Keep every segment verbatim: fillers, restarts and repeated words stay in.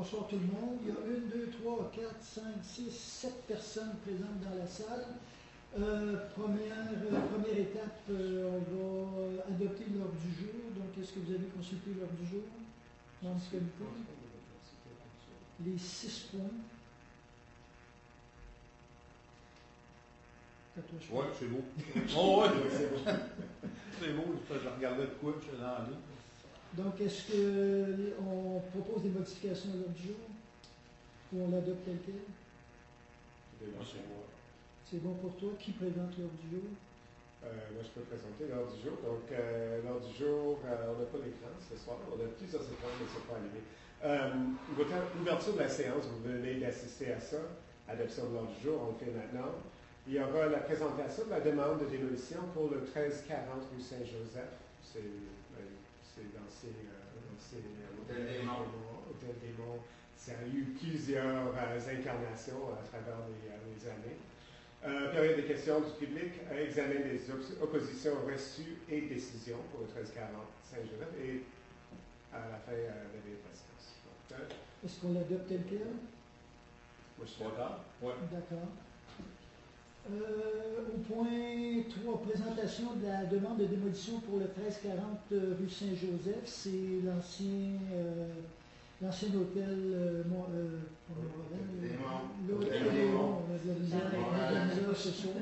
bonsoir tout le monde. Il y a une, deux, trois, quatre, cinq, six, sept personnes présentes dans la salle. Euh, première, euh, première étape, euh, on va adopter l'ordre du jour. Donc, est-ce que vous avez consulté l'ordre du jour? Non, disponibilité. Les six points. Oui, c'est beau. Oh, oui, c'est beau. C'est beau, je regardais de quoi, je suis dans l'eau. Donc, est-ce qu'on propose des modifications à l'ordre du jour? Ou on l'adopte tel quel? C'est bon pour toi. Qui présente l'ordre du jour? Euh, moi, je peux présenter l'ordre du jour. Donc, euh, l'ordre du jour, euh, on n'a pas d'écran ce soir. On a plusieurs écrans, mais ce n'est pas allumé. Euh, Ouverture de la séance, vous venez d'assister à ça. Adoption de l'ordre du jour, on le fait maintenant. Il y aura la présentation de la demande de démolition pour le treize quarante rue Saint-Joseph. C'est l'ancien Hôtel des Monts. Hôtel des Monts. Ça a eu plusieurs euh, incarnations à travers les, euh, les années. Euh, période des questions du public, euh, examen des op oppositions reçues et décisions pour le treize quarante Saint-Joseph et à la fin, euh, lever de présidence. Euh, Est-ce qu'on l'adopte tel quel? Moi, je suis d'accord. Ouais. D'accord. Euh, au point trois, présentation de la demande de démolition pour le treize quarante rue Saint-Joseph. C'est l'ancien euh, l'ancien hôtel euh, Mont, euh, L'hôtel des Monts. Ce soir.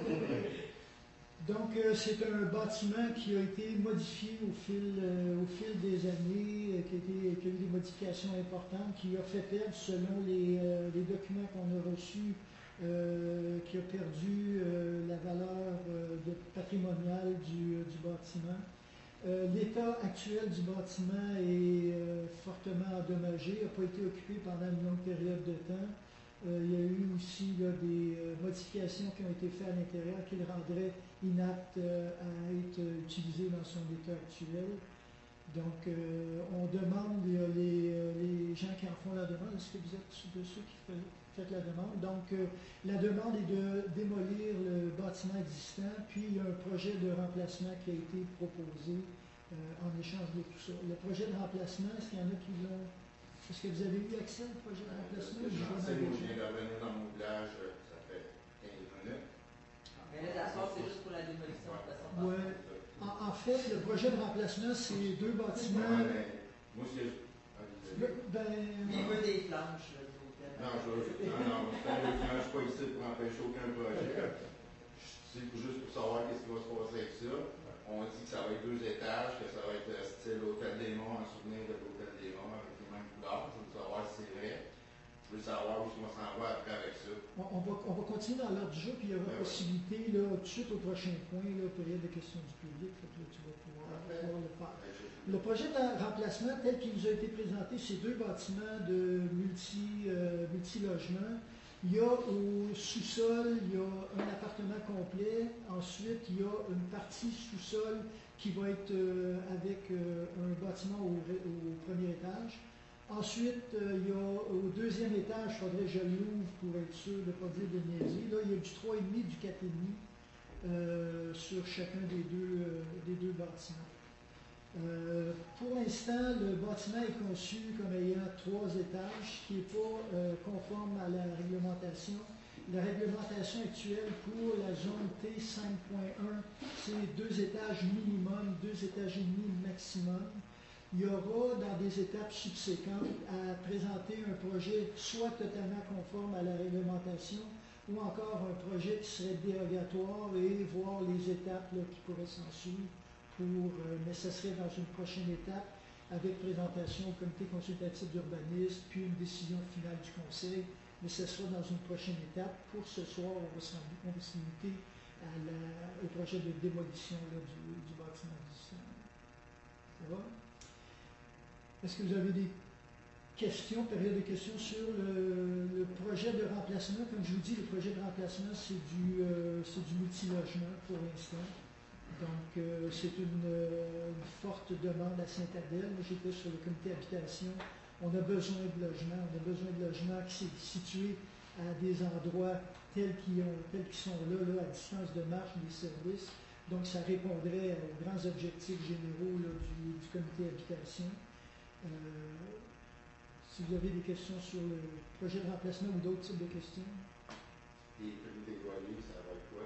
Donc, euh, c'est un bâtiment qui a été modifié au fil, euh, au fil des années, euh, qui, a été, qui a eu des modifications importantes, qui a fait perdre, selon les, euh, les documents qu'on a reçus, Euh, qui a perdu euh, la valeur euh, de patrimoniale du, euh, du bâtiment. Euh, L'état actuel du bâtiment est euh, fortement endommagé, n'a pas été occupé pendant une longue période de temps. Euh, il y a eu aussi là, des euh, modifications qui ont été faites à l'intérieur qui le rendraient inapte euh, à être utilisé dans son état actuel. Donc, euh, on demande, il y a les, les gens qui en font la demande, est-ce que vous êtes de ceux qui faites la demande? Donc, euh, la demande est de démolir le bâtiment existant, puis il y a un projet de remplacement qui a été proposé euh, en échange de tout ça. Le projet de remplacement, est-ce qu'il y en a qui l'ont? Est-ce que vous avez eu accès au projet de remplacement? Je sais, moi, je viens de revenir dans mon village, ça fait quinze minutes. Mais là, d'asseoir, c'est juste pour la démolition. Oui. En, en fait, le projet de remplacement, c'est deux bâtiments. Ouais, moi, ce que je. Le, ben, il veut des planches. Là, non, je veux. Non, non, je ne suis pas ici pour empêcher aucun projet. C'est juste pour savoir qu'est-ce qui va se passer avec ça. On dit que ça va être deux étages, que ça va être style Hôtel des Monts, en souvenir de l'Hôtel des Monts, avec les mêmes couleurs. Je veux savoir si c'est vrai. Je veux savoir où on s'en va après avec ça. On, on, va, on va continuer dans l'ordre du jour, puis il y aura ouais, possibilité, là, tout de suite au prochain point, là, période de questions du public, fait que là, tu vas pouvoir, okay. pouvoir le faire. Le projet de remplacement, tel qu'il vous a été présenté, c'est deux bâtiments de multi, euh, multi-logements. Il y a au sous-sol, il y a un appartement complet. Ensuite, il y a une partie sous-sol qui va être euh, avec euh, un bâtiment au, au premier étage. Ensuite, euh, il y a au deuxième étage, il faudrait que je l'ouvre pour être sûr de ne pas dire de niaiserie. Là, il y a du trois virgule cinq, du quatre virgule cinq euh, sur chacun des deux, euh, des deux bâtiments. Euh, pour l'instant, le bâtiment est conçu comme ayant trois étages, ce qui n'est pas euh, conforme à la réglementation. La réglementation actuelle pour la zone T cinq point un, c'est deux étages minimum, deux étages et demi maximum. Il y aura dans des étapes subséquentes à présenter un projet soit totalement conforme à la réglementation ou encore un projet qui serait dérogatoire et voir les étapes là, qui pourraient s'en suivre. Pour, euh, mais ce serait dans une prochaine étape avec présentation au comité consultatif d'urbanisme puis une décision finale du conseil. Mais ce sera dans une prochaine étape. Pour ce soir, on va se limiter à la, au projet de démolition là, du, du bâtiment existant. Ça va? Est-ce que vous avez des questions, période de questions sur le, le projet de remplacement? Comme je vous dis, le projet de remplacement, c'est du, euh, du multilogement pour l'instant. Donc, euh, c'est une, euh, une forte demande à Saint-Adèle. Moi, j'étais sur le comité habitation. On a besoin de logements. On a besoin de logements qui sont situés à des endroits tels qu'ils sont là, là, à distance de marche des services. Donc, ça répondrait aux grands objectifs généraux là, du, du comité habitation. Euh, Si vous avez des questions sur le projet de remplacement ou d'autres types de questions. Les prix des loyers, ça va être quoi?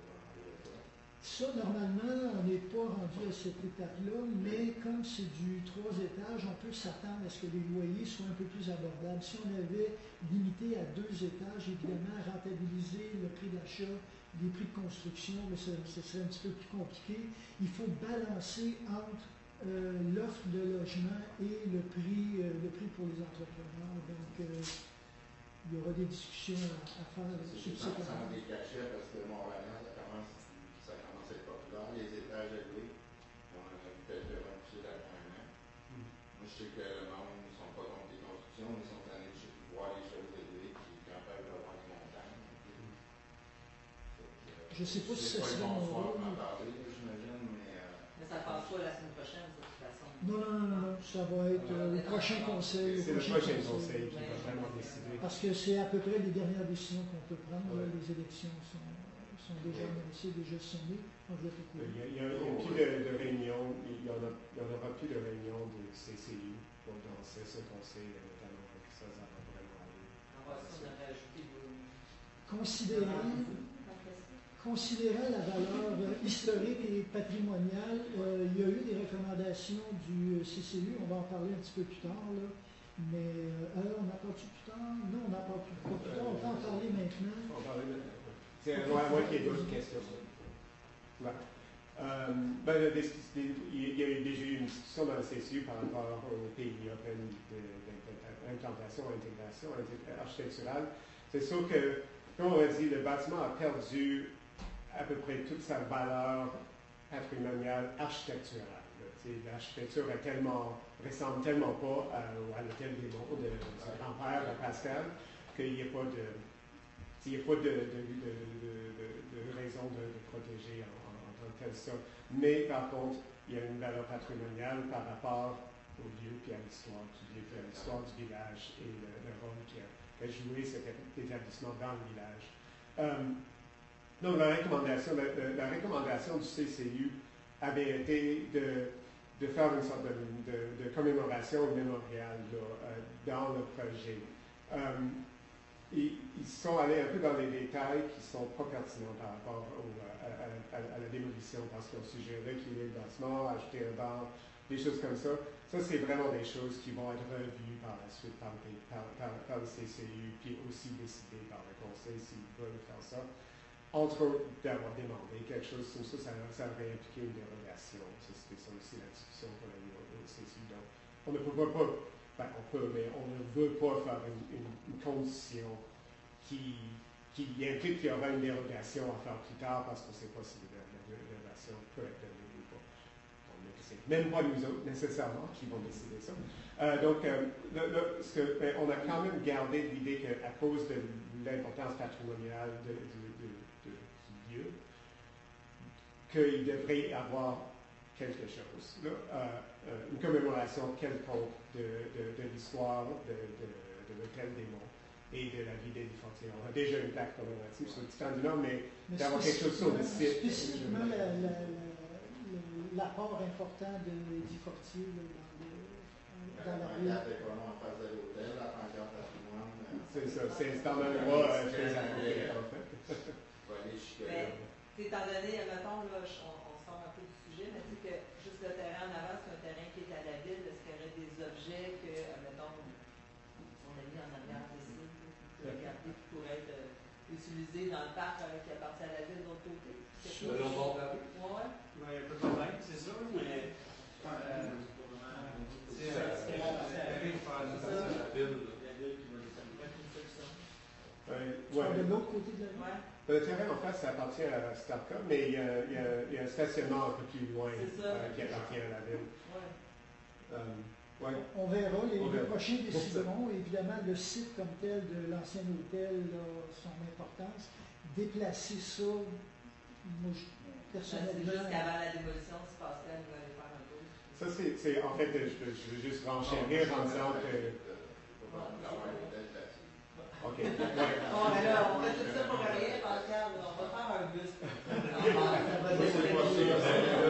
Ça, normalement, on n'est pas rendu à cette étape-là, mais comme c'est du trois étages, on peut s'attendre à ce que les loyers soient un peu plus abordables. Si on avait limité à deux étages, évidemment, rentabiliser le prix d'achat, les prix de construction, mais ce, ce serait un petit peu plus compliqué. Il faut balancer entre euh, l'offre de logement et le prix, euh, le prix pour les entrepreneurs. Donc, euh, il y aura des discussions à, à faire sur ce point. Ça des cachets parce que Montréal, ça commence, ça commence à être populaire. Les étages élevés, on a vu quelques uns pousser dernièrement. Mm. Moi, je sais que le monde, ils ne sont pas contre les constructions, ils sont allés voir les choses élevées qui campent devant les montagnes. Mm. Donc, je ne sais pas si ça serait mon rôle. J'imagine, mais. Euh, mais ça ne passe pas la semaine prochaine, de toute façon. Non, non, non, non, ça va être euh, le prochain conseil. C'est le prochain conseil qui va vraiment décider. Parce que c'est à peu près les dernières décisions qu'on peut prendre. Ouais. Les élections sont, sont déjà annoncées, déjà sonnées. Donc, je vais il y a, il y a, il y a plus de, de réunions, il y en a, il y en aura plus de réunions de C C U pour lancer ce conseil, notamment avec ça, ça va vraiment aller. On va ajouter vos... Considérant, considérant la valeur euh, historique et patrimoniale, euh, il y a eu des recommandations du C C U, on va en parler un petit peu plus tard, là. Mais euh, alors, on en parle plus tard? Non, on n'en parle plus, pas plus tard, on peut en parler maintenant. On va parler maintenant. C'est à moi, moi qui ai d'autres questions. Ouais. Euh, ben, il y a eu déjà eu une discussion dans le C C U par rapport au P I A d'implantation, intégration architecturale. C'est sûr que, comme on a dit, le bâtiment a perdu à peu près toute sa valeur patrimoniale architecturale. L'architecture est tellement, ressemble tellement pas à, à l'hôtel des Monts de son grand-père, Pascal, qu'il n'y a pas de, il n'y a pas de, de, de, de, de, de raison de, de protéger en, en, en tant que tel ça. Mais par contre, il y a une valeur patrimoniale par rapport au lieu et à l'histoire du lieu, à l'histoire du village et le, le rôle qu'a qu joué cet établissement dans le village. Euh, donc la recommandation, la, la recommandation du C C U avait été de de faire une sorte de, de, de commémoration mémoriale là, euh, dans le projet. Euh, ils, ils sont allés un peu dans les détails qui ne sont pas pertinents par rapport au, à, à, à, à la démolition, parce qu'on suggérait qu'il y ait le bâtiment, ajouter un bar, des choses comme ça. Ça, c'est vraiment des choses qui vont être revues par la suite par, par, par, par le C C U, puis aussi décidées par le conseil s'ils veulent faire ça. Entre autres, d'avoir demandé quelque chose comme ça, ça, ça aurait impliqué une dérogation. C'était ça aussi la discussion qu'on a eue au C C U. Donc, on ne peut pas, ben on peut, mais on ne veut pas faire une, une, une condition qui, qui implique qu'il y aura une dérogation à faire plus tard parce qu'on ne sait pas si la, la dérogation peut être donnée ou pas. C'est même pas nous autres nécessairement qui vont décider ça. Euh, donc, euh, le, le, ce que, ben, on a quand même gardé l'idée qu'à cause de l'importance patrimoniale de, de, de lieu, qu'il devrait y avoir quelque chose, là, euh, une commémoration quelconque de, de, de l'histoire de, de, de l'hôtel des Monts et de la vie d'Eddie Fortier. On a déjà une plaque commémorative sur le titan du Nord, mais, mais d'avoir quelque chose sur le site. Spécifiquement l'apport important d'Eddie Fortier là, dans, le, dans la rue. La pancarte est vraiment en face de l'hôtel, la pancarte patrimoine. C'est ça, c'est dans l'endroit très apprécié, en fait. Mais, étant donné, mettons, là, on, on sort un peu du sujet, mais tu sais que juste le terrain en avant, c'est un terrain qui est à la ville. Est-ce qu'il y aurait des objets que, mettons, on a mis en arrière de ça, qui regarder, qui pourraient être euh, utilisés dans le parc euh, qui appartient à la ville de l'autre côté? Sur le bord de la rue? Oui. Il y a un peu de problème, c'est sûr, mais. C'est la ville qui va la ville qui va décider. De l'autre côté de la rue? Le terrain en face, ça appartient à Starcom, mais il y, a, il, y a, il y a un stationnement un peu plus loin euh, qui appartient à la ville. Ouais. Um, ouais. On verra les, On les verra. prochains décideront. Évidemment, le site comme tel de l'ancien hôtel a son importance. Déplacer ça, moi, je, personnellement... Jusqu'avant la démolition, si Pascal va aller faire un tour. Ça, c'est en fait, je, je veux juste renchérir en disant que... OK. Ouais. Bon, mais là, on fait tout ça pour rien, Pascal. On va faire un bus.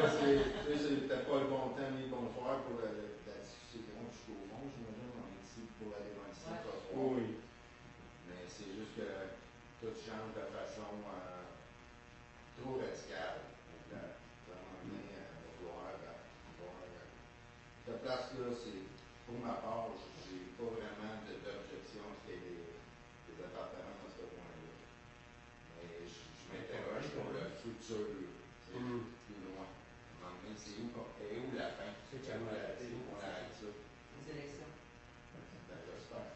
C'est peut-être pas le bon temps ni le bon soir pour la, la discussion jusqu'au fond, j'imagine. On est ici pour la démolition Ouais. ce soir. Oui. Mais c'est juste que tout change de façon euh, trop radicale. Donc, euh, vraiment bien, il va falloir. Cette place-là, c'est, pour ma part, j'ai pas vraiment de- d'objection à ce qu'il y ait des, des appartements dans ce coin-là. Mais je, je m'interroge pour le futur, c'est Mm. plus loin. À un moment donné, c'est où, qu'on- et où la fin? C'est C'est où quand même la- arrêté. c'est où qu'on arrête ça? Les élections. Ben, j'espère.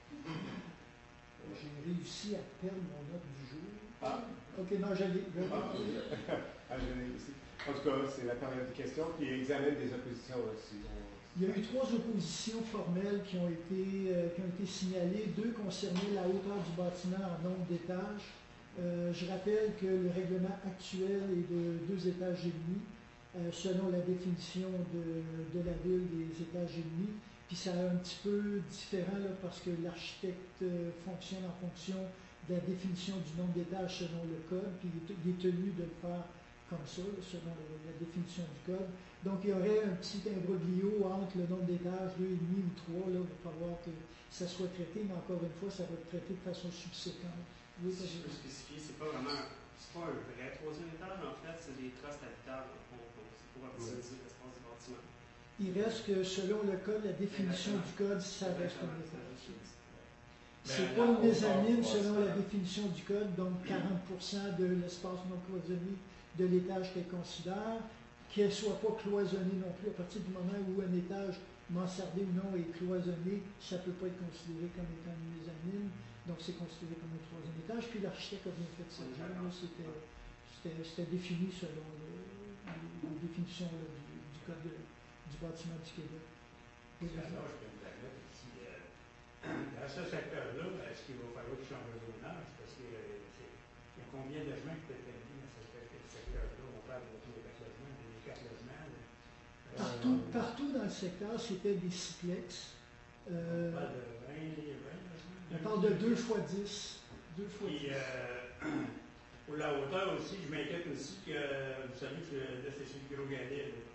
J'ai réussi à perdre mon note du jour. Ah. Ok, non, je l'ai. je l'ai. Ah, je l'ai ici. En tout cas, c'est la période de questions, puis examen des oppositions aussi. On- Il y a eu trois oppositions formelles qui ont été, euh, qui ont été signalées. Deux concernaient la hauteur du bâtiment en nombre d'étages. Euh, je rappelle que le règlement actuel est de deux étages et demi, euh, selon la définition de, de la ville des étages et demi. Puis ça est un petit peu différent là, parce que l'architecte euh, fonctionne en fonction de la définition du nombre d'étages selon le code, puis il est, il est tenu de le faire comme ça, là, selon la, la définition du code. Donc il y aurait un petit imbroglio entre le nombre d'étages, deux et demi ou trois, là, il va falloir que ça soit traité, mais encore une fois, ça va être traité de façon subséquente. Oui, Si je vas-y. peux spécifier, c'est pas vraiment, c'est pas un vrai troisième étage, en fait, c'est des trusses habitables. Donc, c'est pour optimiser l'espace du bâtiment. Il reste que selon le code, la définition du code, ça reste un Exactement, étage. ça reste- C'est Mais pas la une mezzanine hauteur, selon ouais, la ça- définition du code, donc quarante pour cent de l'espace non cloisonné de l'étage qu'elle considère, qu'elle ne soit pas cloisonnée non plus. À partir du moment où un étage mansardé ou non est cloisonné, ça ne peut pas être considéré comme étant une mezzanine, donc c'est considéré comme un troisième étage. Puis l'architecte a bien fait ça. C'était, c'était, c'était défini selon le- les, les définitions là, du, du code de- du bâtiment du Québec. Oui, vas-y. Alors, je peux me permettre ici, euh, dans ce secteur-là, est-ce qu'il va falloir qu'il change de zonage? Parce que euh, c'est- il y a combien de logements qui peuvent être mis dans ce ce secteur-là? On parle de tous les quatre logements, des quatre logements. là. Euh, Partout, partout dans le secteur, c'était des siplex. Euh, On parle de vingt, vingt logements. on parle de deux fois dix. deux fois Puis, dix. euh, pour la hauteur aussi, je m'inquiète aussi que, vous savez que là, c'est sur le gros galet. là.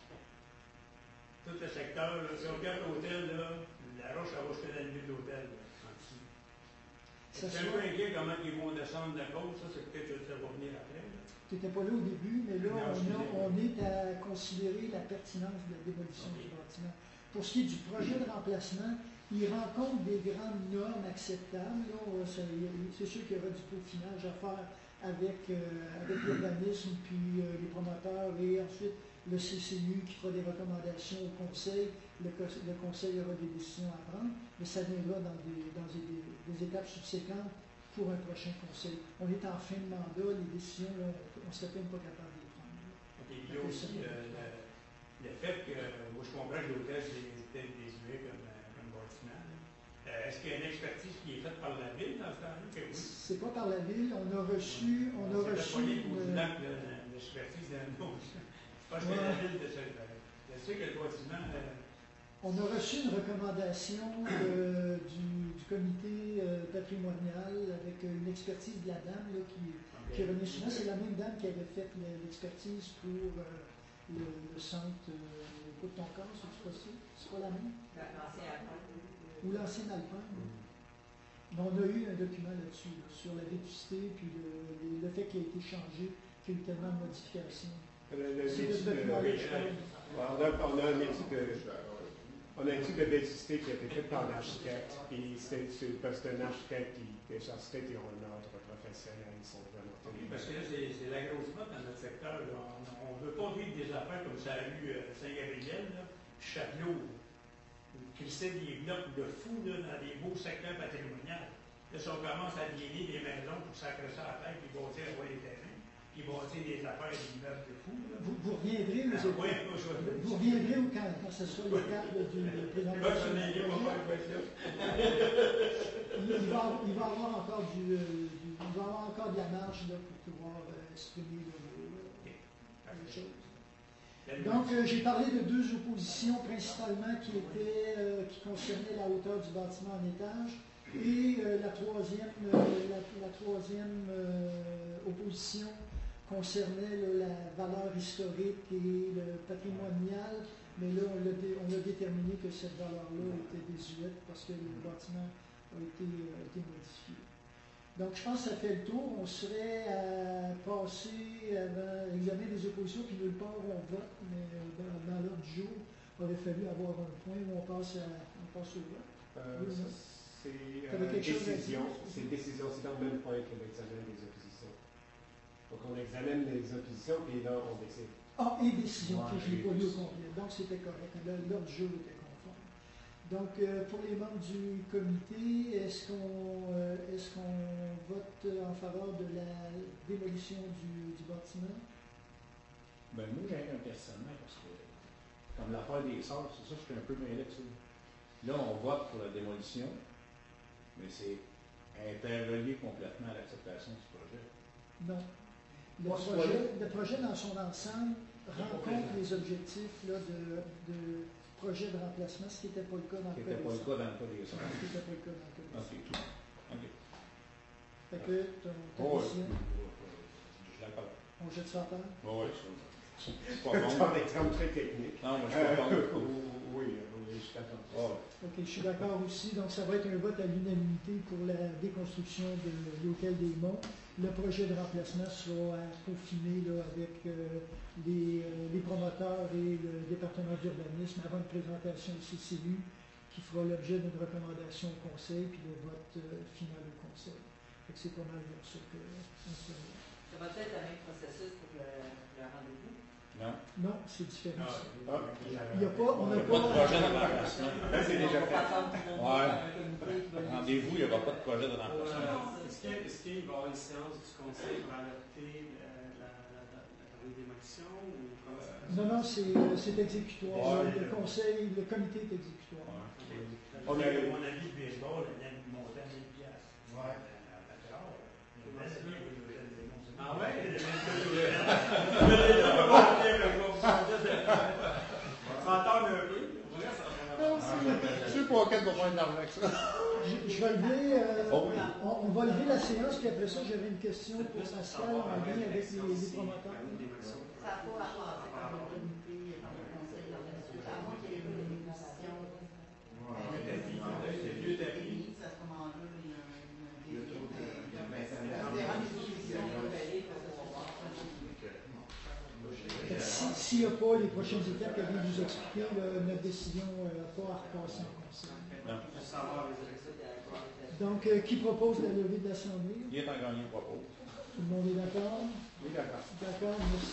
Tout le secteur, là, si on regarde l'hôtel, là, la roche, elle va jusqu'à la limite de l'hôtel, là, en dessous. Ça Je suis un soit- peu inquiet comment ils vont descendre la côte, ça, c'est peut-être que ça va venir après. là. Tu n'étais pas là au début, mais là, Non, on, a- excusez-moi. on est à considérer la pertinence de la démolition Ok. du bâtiment. Pour ce qui est du projet de remplacement, il rencontre des grandes normes acceptables. Là, on- ça- c'est sûr qu'il y aura du peaufinage à faire avec, euh, avec l'urbanisme, puis euh, les promoteurs, et ensuite le C C U qui fera des recommandations au conseil. Le, co- le conseil aura des décisions à prendre, mais ça viendra dans des, dans des, des étapes subséquentes pour un prochain conseil. On est en fin de mandat, les décisions, là, on ne serait même pas capable de les prendre. là. Et puis il y a aussi le, le, le fait que, moi je comprends que l'hôtel c'est peut-être désuet comme, euh, comme bâtiment. là. Euh, Est-ce qu'il y a une expertise qui est faite par la ville dans ce temps-là? Que oui. C'est pas par la ville, on a reçu, on a C'est reçu pas lié au une- lac de l'expertise d'un autre. Je pense que Ouais. la ville de ce. Je sais que le bâtiment. euh, on a reçu une recommandation euh, du, du comité euh, patrimonial avec euh, une expertise de la dame là, qui, qui est revenue souvent. C'est la même dame qui avait fait le- l'expertise pour euh, le, le centre euh, Côte de ton corps, c'est pas ça? C'est pas la même? L'ancien Alpin. Ou l'ancien Alpin. Mais on a eu un document là-dessus, là, sur la vétusté, puis le, le- le fait qu'il a été changé, qu'il y a eu tellement de modifications. Le- le C'est métier le de- document-là, oui, je euh, pense. on, a, on a un métier de, Je suis d'accord avec vous. on a un type de vétusté qui a été fait par l'architecte. Puis c'est, c'est parce que c'est un architecte qui, les architectes ils ont un ordre professionnel, ils sont vraiment Oui, parce que là, c'est c'est la grosse mode dans notre secteur. là. On ne veut pas vivre des affaires comme ça a eu euh, Saint-Gabriel, là, puis Châtelot, où ils crissaient des blocs de fous là, dans des beaux secteurs patrimoniaux. Là, si on commence à aliéner des maisons pour sacrer ça à la terre, puis bâtir à les terrains, puis bâtir des affaires et des immeubles de fous. Là. Vous, vous reviendrez aux Ah, étapes. ouais, moi, je vais- Vous reviendrez au quand, quand ce sera l'étape là, du Là, présentation je du n'ai pas projet. mal de questions. Il, il va, il va avoir encore du, euh, du- il va avoir encore de la marge là, pour pouvoir euh, exprimer là, vos, euh, les choses. Donc, euh, j'ai parlé de deux oppositions principalement qui étaient, euh, qui concernaient la hauteur du bâtiment en étage. Et euh, la troisième, euh, la, la troisième euh, opposition concernait là, la valeur historique et le patrimonial Mais là, on l'a dé- on a déterminé que cette valeur-là était désuète parce que le bâtiment a été, a été modifié. Donc, je pense que ça fait le tour. On serait à passer avant l'examen des oppositions, puis nulle part on vote, mais dans, dans l'ordre du jour, il aurait fallu avoir un point où on passe, à, on passe au vote. Euh, Oui, ça, non. c'est T'avais euh, quelque chose à décision. dire? C'est une décision, c'est dans le même point que l'examen des oppositions. Donc on examine les oppositions, puis là on décide. Ah, et décision, Ouais, que je ne l'ai et pas lu au décision. complet. Donc, c'était correct. Là, l'ordre du jour était conforme. Donc, euh, pour les membres du comité, est-ce qu'on euh, est-ce qu'on vote en faveur de la démolition du, du bâtiment? Ben, moi, j'ai un questionnement parce que, comme l'affaire des sœurs, c'est ça, je suis un peu mêlé de ça. Là, on vote pour la démolition, mais c'est interrelié complètement à l'acceptation du projet. Non. Le Pas ce projet, projet. le projet dans son ensemble rencontre les objectifs là, de, de projet de remplacement, ce qui n'était pas le cas dans Ce le qui cas n'était pas le des cas dans le cas des Ce sœurs. qui n'était pas le cas dans le cas des OK. OK. Fait que ton, ta Oh, décision, je suis d'accord. on jette ça à terre. Oh, oui, je suis pas C'est bon. un exemple très technique. Non, mais je suis pas bon. Euh, oui, oui, je suis d'accord. Oh, Ok, je suis d'accord aussi. Donc, ça va être un vote à l'unanimité pour la déconstruction de l'hôtel des Monts. Le projet de remplacement sera à peaufiner là, avec euh, les, euh, les promoteurs et le département d'urbanisme avant une présentation au C C U qui fera l'objet d'une recommandation au conseil puis le vote euh, final au conseil. Fait que c'est pas mal comme ça qu'on se met. Ça va être le même processus pour le, le rendez-vous. non. Non, c'est différent. Ah, ça. il Il n'y a pas, on n'a Il n'y a pas de projet de pas. remplacement. Là, c'est déjà On va fait. pas attendre tout le monde Ouais. faire un comité qui va le Rendez-vous, il n'y aura pas de projet de remplacement. Euh, Est-ce qu'il est-ce qu'il va y avoir une séance du conseil pour adopter euh, la, la, la, la permis de démolition ou comment ça Non, non, c'est c'est exécutoire. Ouais. Le conseil, le comité est exécutoire. Ouais. On a eu mon avis de baseball, il a monté à mille piastres. Ouais. Ah ouais? S'entendre un peu. Je sais pas quel va faire de l'argent avec ça. Je, je vais lever, euh, Oh oui. on, on va lever la séance, puis après ça, j'avais une question pour Pascal en lien avec les, les promoteurs. Ça n'a pas rapport avec le comité dans le conseil d'organisation, à moins qu'il y ait eu une négociation. Vieux tapis. À ce moment-là, il y a Il y a trop de- il y a vingt ans. des ramifications. Fait que si- S'il n'y a pas les prochaines étapes qu'elle vient de vous expliquer, là, notre décision n'a pas à repasser en conseil. Non. Pour savoir les élections. Donc, euh, qui propose la levée de l'Assemblée? Il est en gagnant propos. Tout le monde est d'accord? Oui, d'accord. D'accord, merci.